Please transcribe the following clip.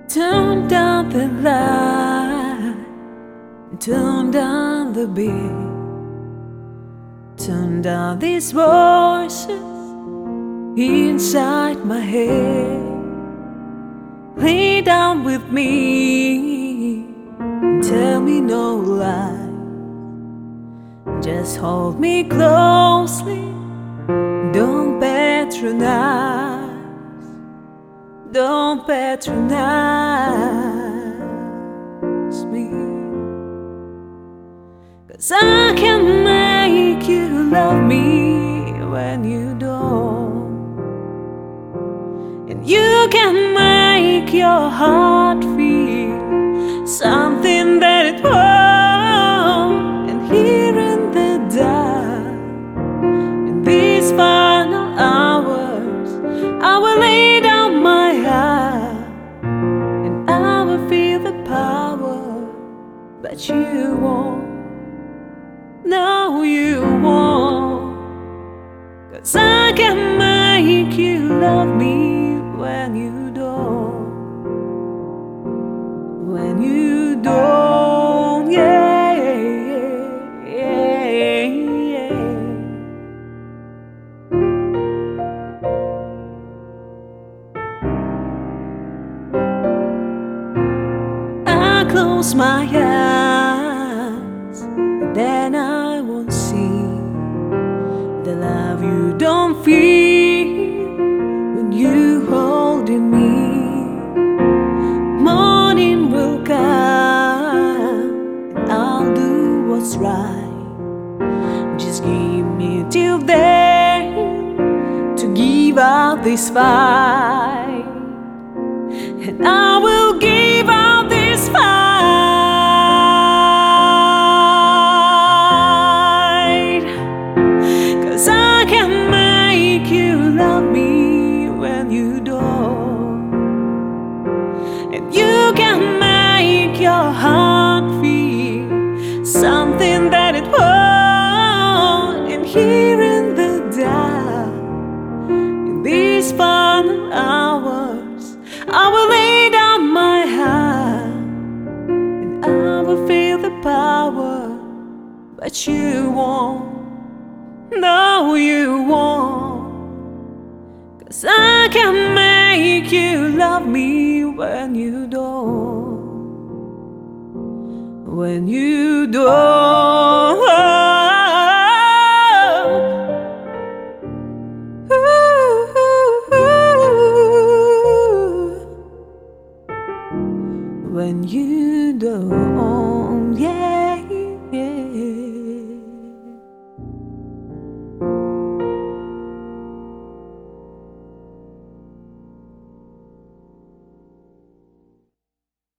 Turn down the light, turn down the beat, turn down these voices inside my head. Lay down with me, tell me no lie. Just hold me closely, don't patronize. Don't patronize me, 'cause I can make you love me when you don't, and you can make your heart feel something that it won't. And here in the dark, in these final hours, I will lay down my heart, and I will feel the power, but you won't. No, you won't, 'cause I can make you love me when you don't. When you don't, yeah, yeah, yeah. I close my eyes, then I won't see the love you don't feel when you holding me. Morning will come, and I'll do what's right. Just give me till then to give out this fight, and I will give out this fight, 'cause I can make you love me when you don't, and you can make your heart feel something that it won't. And here in the dark, in these final hours, I will lay down my heart, and I will feel the power, but you won't. No, you won't, 'cause I can make you love me when you don't. When you don't. When you don't, yeah, yeah.